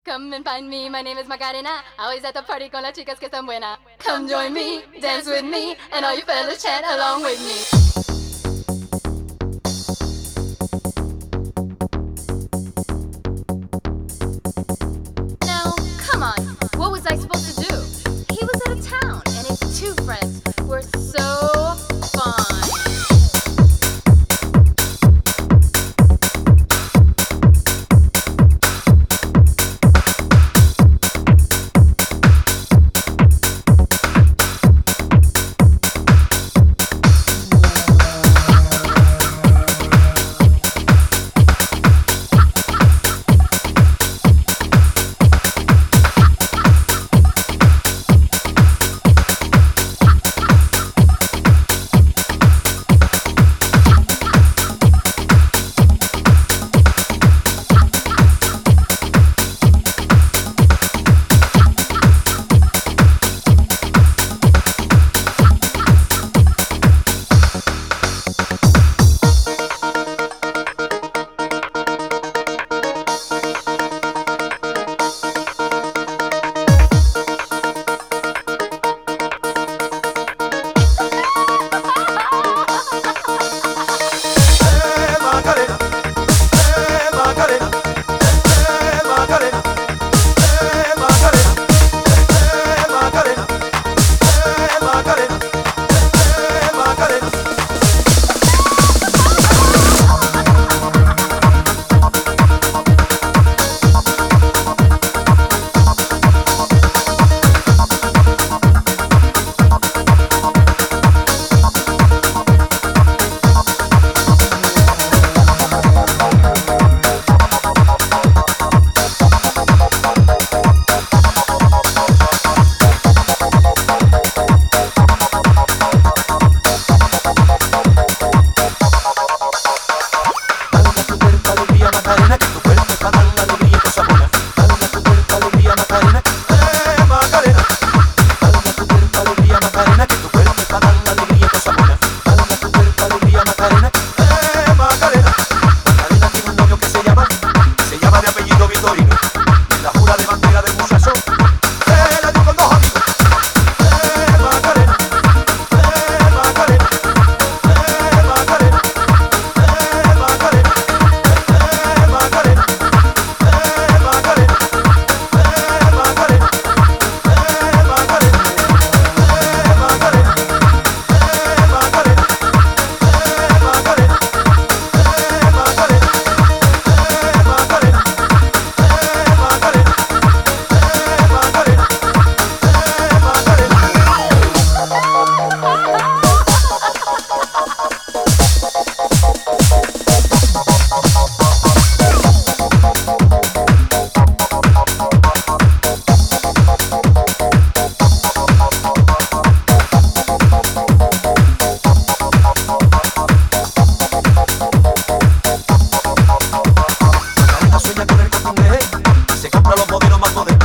Come and find me, my name is Macarena. Always at the party con las chicas que están buenas. Come join me, dance with me, and all you fellas chant along with me. Now, come on, what was I supposed to do? He was out of town, and his two friends were so fun. Se compra los modelos más modernos.